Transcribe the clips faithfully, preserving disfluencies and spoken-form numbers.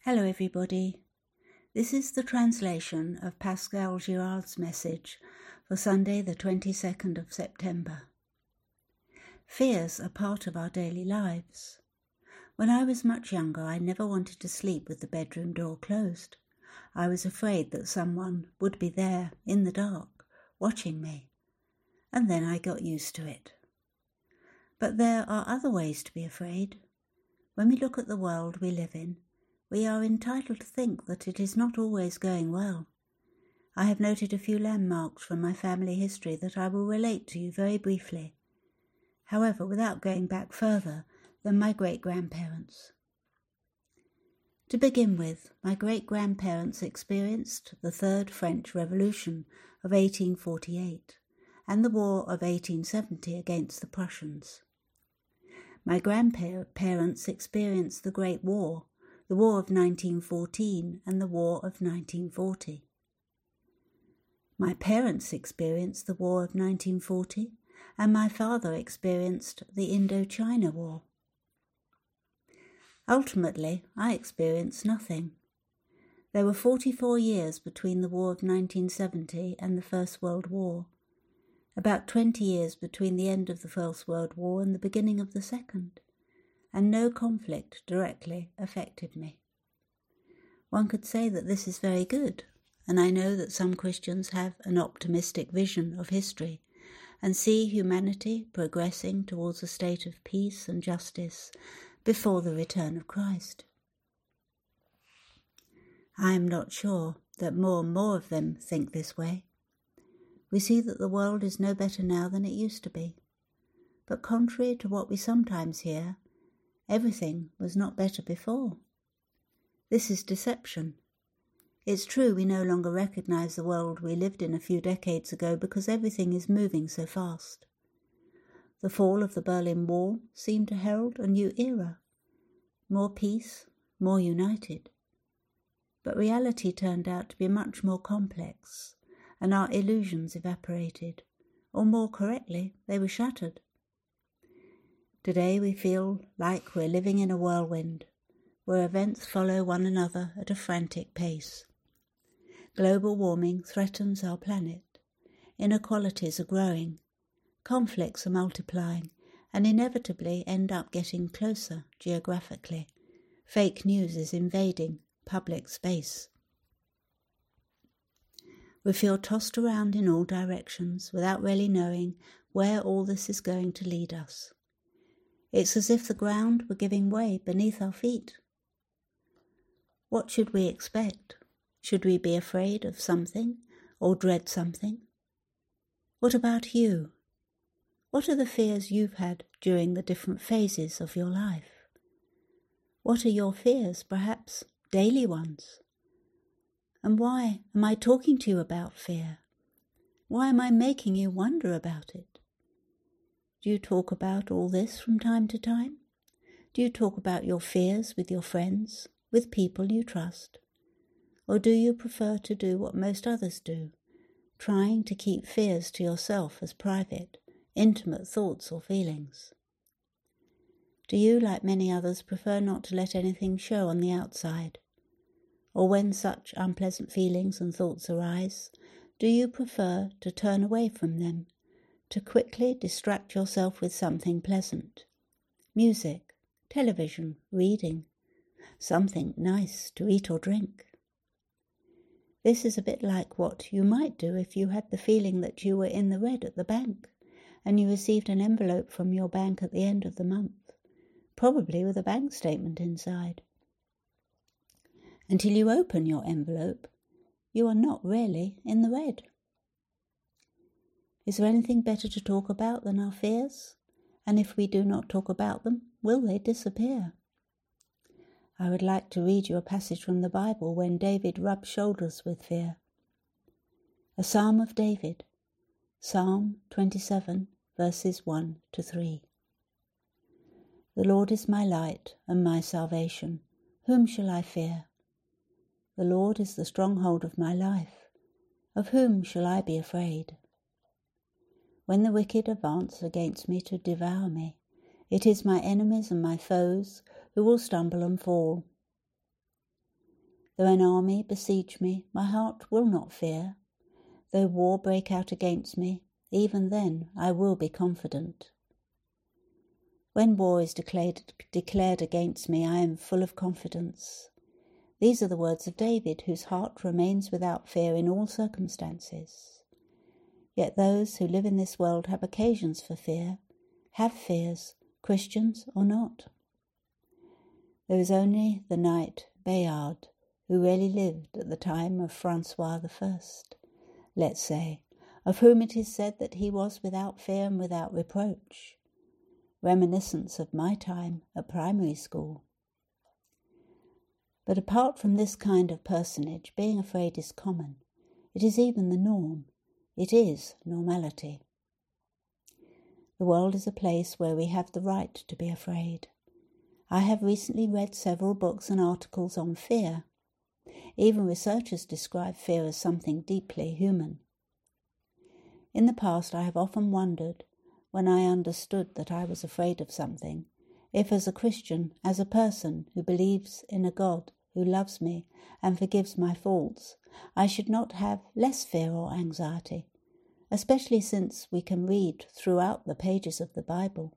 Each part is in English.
Hello everybody. This is the translation of Pascal Girard's message for Sunday the twenty-second of September. Fears are part of our daily lives. When I was much younger, I never wanted to sleep with the bedroom door closed. I was afraid that someone would be there in the dark, watching me, and then I got used to it. But there are other ways to be afraid. When we look at the world we live in, we are entitled to think that it is not always going well. I have noted a few landmarks from my family history that I will relate to you very briefly. However, without going back further than my great-grandparents. To begin with, my great-grandparents experienced the Third French Revolution of eighteen forty-eight and the War of eighteen seventy against the Prussians. My grandparents experienced the Great War, the War of nineteen fourteen and the War of nineteen forty. My parents experienced the War of nineteen forty, and my father experienced the Indochina War. Ultimately, I experienced nothing. There were forty-four years between the War of nineteen seventy and the First World War, about twenty years between the end of the First World War and the beginning of the Second, and no conflict directly affected me. One could say that this is very good, and I know that some Christians have an optimistic vision of history and see humanity progressing towards a state of peace and justice before the return of Christ. I am not sure that more and more of them think this way. We see that the world is no better now than it used to be, but contrary to what we sometimes hear, everything was not better before. This is deception. It's true we no longer recognize the world we lived in a few decades ago because everything is moving so fast. The fall of the Berlin Wall seemed to herald a new era. More peace, more united. But reality turned out to be much more complex, and our illusions evaporated, or more correctly, they were shattered. Today we feel like we're living in a whirlwind, where events follow one another at a frantic pace. Global warming threatens our planet. Inequalities are growing. Conflicts are multiplying and inevitably end up getting closer geographically. Fake news is invading public space. We feel tossed around in all directions without really knowing where all this is going to lead us. It's as if the ground were giving way beneath our feet. What should we expect? Should we be afraid of something or dread something? What about you? What are the fears you've had during the different phases of your life? What are your fears, perhaps daily ones? And why am I talking to you about fear? Why am I making you wonder about it? Do you talk about all this from time to time? Do you talk about your fears with your friends, with people you trust? Or do you prefer to do what most others do, trying to keep fears to yourself as private, intimate thoughts or feelings? Do you, like many others, prefer not to let anything show on the outside? Or when such unpleasant feelings and thoughts arise, do you prefer to turn away from them, to quickly distract yourself with something pleasant? Music, television, reading, something nice to eat or drink. This is a bit like what you might do if you had the feeling that you were in the red at the bank and you received an envelope from your bank at the end of the month, probably with a bank statement inside. Until you open your envelope, you are not really in the red. Is there anything better to talk about than our fears? And if we do not talk about them, will they disappear? I would like to read you a passage from the Bible when David rubbed shoulders with fear. A Psalm of David, Psalm twenty-seven, verses one to three. The Lord is my light and my salvation. Whom shall I fear? The Lord is the stronghold of my life. Of whom shall I be afraid? When the wicked advance against me to devour me, it is my enemies and my foes who will stumble and fall. Though an army besiege me, my heart will not fear. Though war break out against me, even then I will be confident. When war is declared, declared against me, I am full of confidence. These are the words of David, whose heart remains without fear in all circumstances. Yet those who live in this world have occasions for fear, have fears, Christians or not. There is only the knight Bayard, who really lived at the time of Francois the First, let's say, of whom it is said that he was without fear and without reproach. Reminiscence of my time at primary school. But apart from this kind of personage, being afraid is common. It is even the norm. It is normality. The world is a place where we have the right to be afraid. I have recently read several books and articles on fear. Even researchers describe fear as something deeply human. In the past, I have often wondered, when I understood that I was afraid of something, if as a Christian, as a person who believes in a God who loves me and forgives my faults, I should not have less fear or anxiety, especially since we can read throughout the pages of the Bible.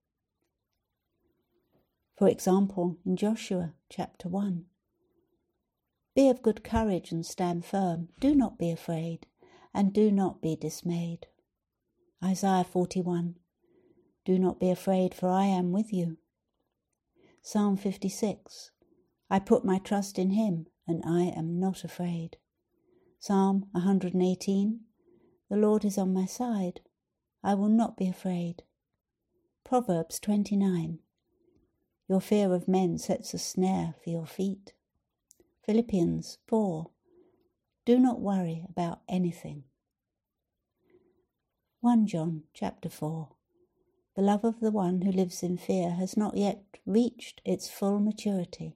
For example, in Joshua chapter one, "Be of good courage and stand firm. Do not be afraid, and do not be dismayed." Isaiah forty-one, "Do not be afraid, for I am with you." Psalm fifty-six, "I put my trust in him, and I am not afraid." Psalm one hundred eighteen, "The Lord is on my side. I will not be afraid." Proverbs twenty-nine, "Your fear of men sets a snare for your feet." Philippians four, "Do not worry about anything." First John chapter four, "The love of the one who lives in fear has not yet reached its full maturity."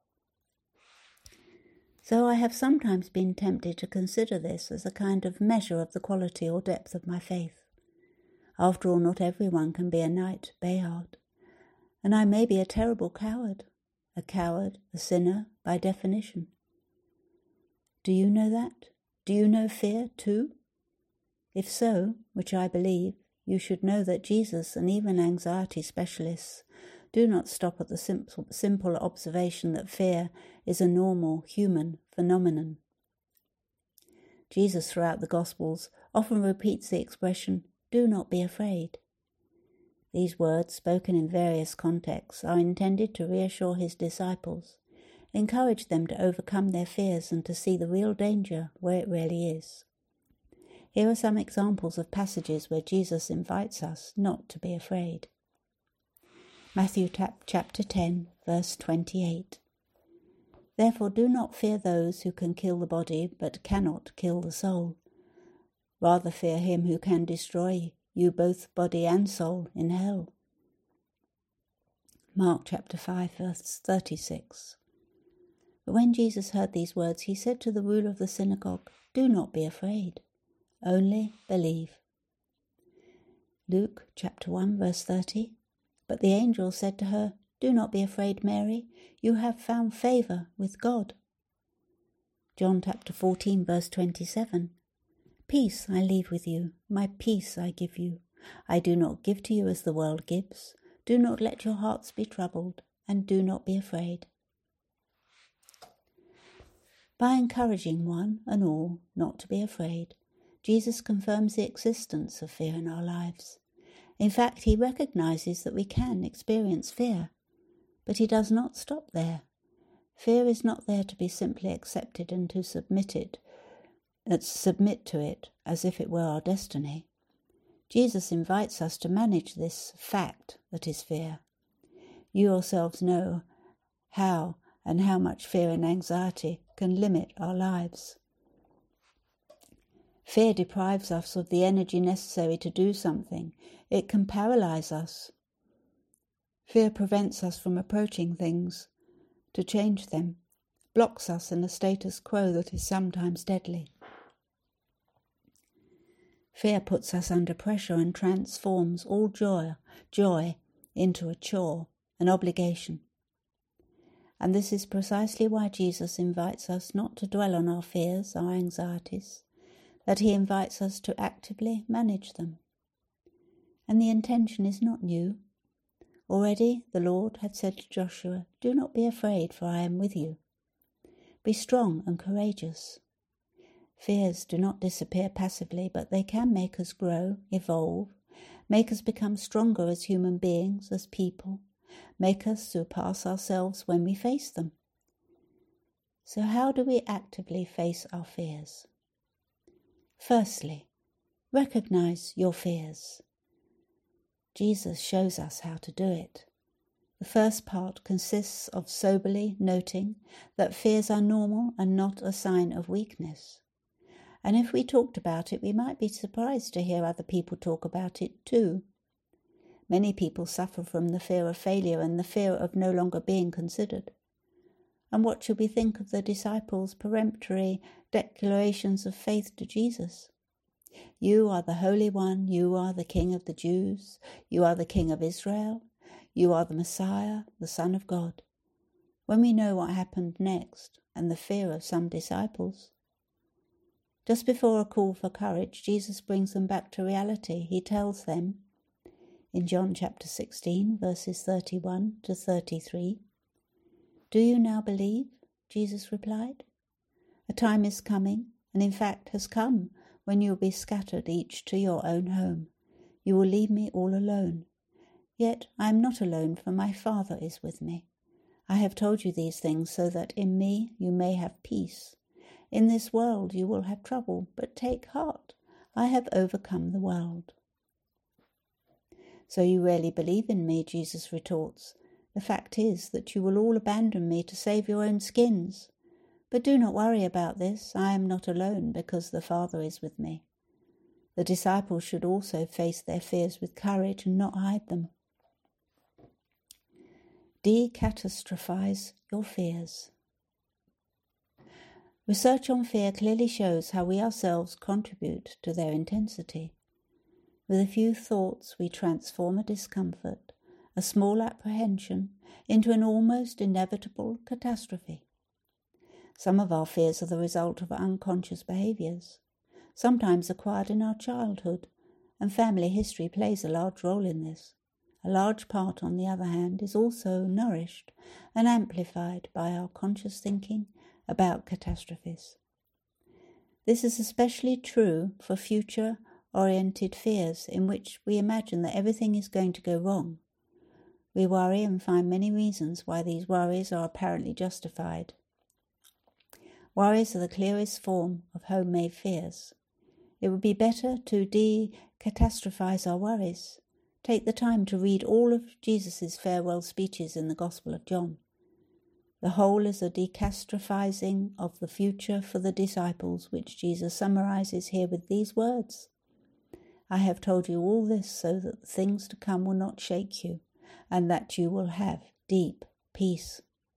So I have sometimes been tempted to consider this as a kind of measure of the quality or depth of my faith. After all, not everyone can be a knight Bayard, and I may be a terrible coward, a coward, a sinner by definition. Do you know that? Do you know fear too? If so, which I believe, you should know that Jesus and even anxiety specialists do not stop at the simple, simple observation that fear is a normal human phenomenon. Jesus throughout the Gospels often repeats the expression, "Do not be afraid." These words, spoken in various contexts, are intended to reassure his disciples, encourage them to overcome their fears and to see the real danger where it really is. Here are some examples of passages where Jesus invites us not to be afraid. Matthew chapter ten, verse twenty-eight. "Therefore do not fear those who can kill the body but cannot kill the soul. Rather fear him who can destroy you both body and soul in hell." Mark chapter five, verse thirty-six. But when Jesus heard these words, he said to the ruler of the synagogue, "Do not be afraid, only believe." Luke chapter one, verse thirty. "But the angel said to her, 'Do not be afraid, Mary, you have found favour with God.'" John chapter fourteen, verse twenty-seven. "Peace I leave with you, my peace I give you. I do not give to you as the world gives. Do not let your hearts be troubled, and do not be afraid." By encouraging one and all not to be afraid, Jesus confirms the existence of fear in our lives. In fact, he recognizes that we can experience fear, but he does not stop there. Fear is not there to be simply accepted and to submit it, uh, submit to it as if it were our destiny. Jesus invites us to manage this fact that is fear. You yourselves know how and how much fear and anxiety can limit our lives. Fear deprives us of the energy necessary to do something. It can paralyze us. Fear prevents us from approaching things, to change them, blocks us in a status quo that is sometimes deadly. Fear puts us under pressure and transforms all joy, joy into a chore, an obligation. And this is precisely why Jesus invites us not to dwell on our fears, our anxieties, that he invites us to actively manage them. And the intention is not new. Already the Lord had said to Joshua, "Do not be afraid, for I am with you. Be strong and courageous." Fears do not disappear passively, but they can make us grow, evolve, make us become stronger as human beings, as people, make us surpass ourselves when we face them. So how do we actively face our fears? Firstly, recognize your fears. Jesus shows us how to do it. The first part consists of soberly noting that fears are normal and not a sign of weakness. And if we talked about it, we might be surprised to hear other people talk about it too. Many people suffer from the fear of failure and the fear of no longer being considered. And what should we think of the disciples' peremptory declarations of faith to Jesus? "You are the Holy One, you are the King of the Jews, you are the King of Israel, you are the Messiah, the Son of God." When we know what happened next and the fear of some disciples. Just before a call for courage, Jesus brings them back to reality. He tells them, in John chapter sixteen, verses thirty-one to thirty-three, "Do you now believe?" Jesus replied. "A time is coming, and in fact has come, when you will be scattered each to your own home. You will leave me all alone. Yet I am not alone, for my Father is with me. I have told you these things so that in me you may have peace. In this world you will have trouble, but take heart, I have overcome the world." "So you really believe in me?" Jesus retorts. "The fact is that you will all abandon me to save your own skins. But do not worry about this. I am not alone, because the Father is with me." The disciples should also face their fears with courage and not hide them. Decatastrophize your fears. Research on fear clearly shows how we ourselves contribute to their intensity. With a few thoughts, we transform a discomfort, a small apprehension, into an almost inevitable catastrophe. Some of our fears are the result of unconscious behaviours, sometimes acquired in our childhood, and family history plays a large role in this. A large part, on the other hand, is also nourished and amplified by our conscious thinking about catastrophes. This is especially true for future-oriented fears in which we imagine that everything is going to go wrong. We worry and find many reasons why these worries are apparently justified. Worries are the clearest form of homemade fears. It would be better to decatastrophize our worries. Take the time to read all of Jesus' farewell speeches in the Gospel of John. The whole is a decatastrophizing of the future for the disciples, which Jesus summarizes here with these words: "I have told you all this so that the things to come will not shake you, and that you will have deep peace."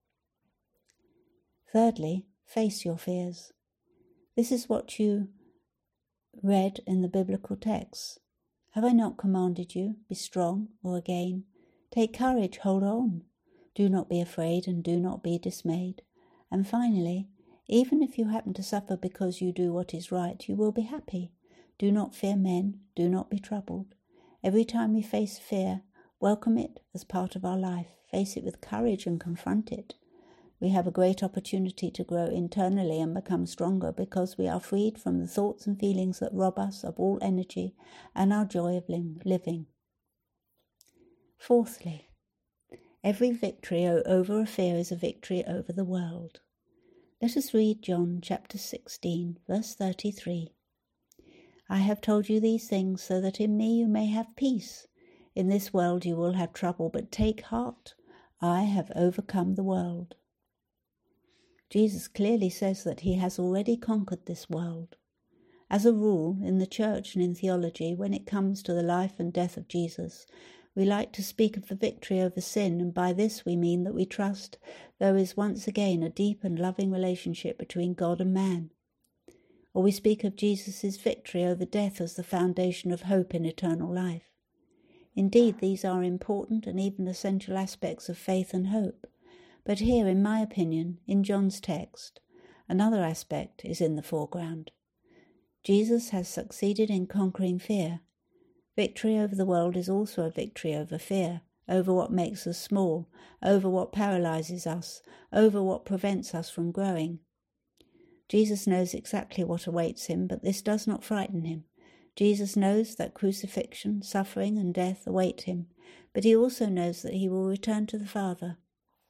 Thirdly, face your fears. This is what you read in the biblical texts. "Have I not commanded you? Be strong," or again, "Take courage, hold on. Do not be afraid and do not be dismayed." And finally, "Even if you happen to suffer because you do what is right, you will be happy. Do not fear men, do not be troubled." Every time we face fear, welcome it as part of our life. Face it with courage and confront it. We have a great opportunity to grow internally and become stronger because we are freed from the thoughts and feelings that rob us of all energy and our joy of living. Fourthly, every victory over a fear is a victory over the world. Let us read John chapter sixteen, verse thirty-three. "I have told you these things so that in me you may have peace. In this world you will have trouble, but take heart. I have overcome the world." Jesus clearly says that he has already conquered this world. As a rule, in the church and in theology, when it comes to the life and death of Jesus, we like to speak of the victory over sin, and by this we mean that we trust there is once again a deep and loving relationship between God and man. Or we speak of Jesus' victory over death as the foundation of hope in eternal life. Indeed, these are important and even essential aspects of faith and hope. But here, in my opinion, in John's text, another aspect is in the foreground. Jesus has succeeded in conquering fear. Victory over the world is also a victory over fear, over what makes us small, over what paralyzes us, over what prevents us from growing. Jesus knows exactly what awaits him, but this does not frighten him. Jesus knows that crucifixion, suffering, and death await him, but he also knows that he will return to the Father.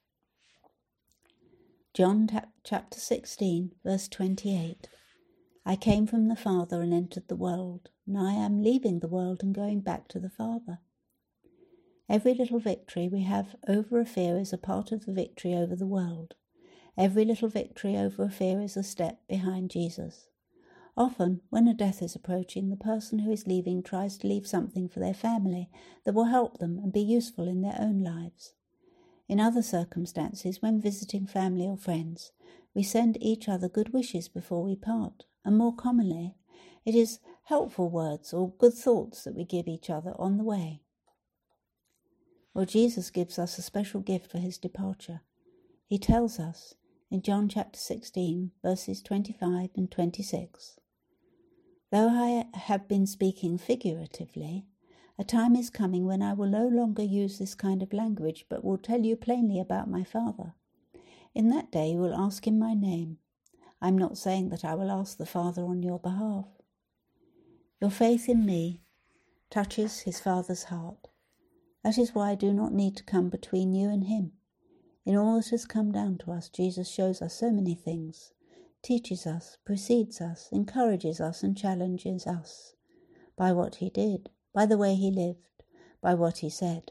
John chapter sixteen, verse twenty-eight. I came from the Father and entered the world. Now I am leaving the world and going back to the Father. Every little victory we have over a fear is a part of the victory over the world. Every little victory over a fear is a step behind Jesus. Often, when a death is approaching, the person who is leaving tries to leave something for their family that will help them and be useful in their own lives. In other circumstances, when visiting family or friends, we send each other good wishes before we part, and more commonly, it is helpful words or good thoughts that we give each other on the way. Well, Jesus gives us a special gift for his departure. He tells us in John chapter sixteen, verses twenty-five and twenty-six, though I have been speaking figuratively, a time is coming when I will no longer use this kind of language, but will tell you plainly about my Father. In that day you will ask in my name. I am not saying that I will ask the Father on your behalf. Your faith in me touches his Father's heart. That is why I do not need to come between you and him. In all that has come down to us, Jesus shows us so many things, teaches us, precedes us, encourages us, and challenges us by what he did, by the way he lived, by what he said.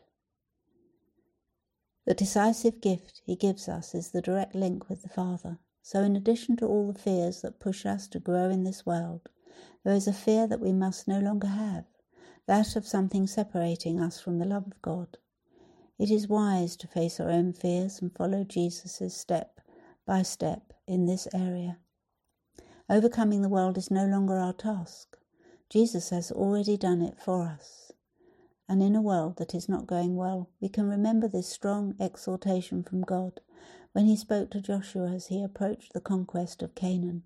The decisive gift he gives us is the direct link with the Father. So in addition to all the fears that push us to grow in this world, there is a fear that we must no longer have, that of something separating us from the love of God. It is wise to face our own fears and follow Jesus' step by step in this area. Overcoming the world is no longer our task. Jesus has already done it for us. And in a world that is not going well, we can remember this strong exhortation from God when he spoke to Joshua as he approached the conquest of Canaan.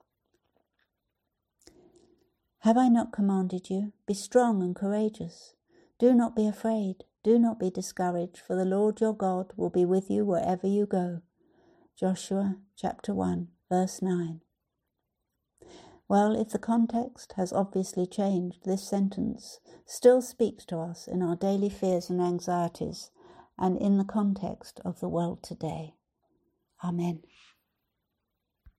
Have I not commanded you? Be strong and courageous. Do not be afraid. Do not be discouraged, for the Lord your God will be with you wherever you go. Joshua chapter one, verse nine. Well, if the context has obviously changed, this sentence still speaks to us in our daily fears and anxieties and in the context of the world today. Amen.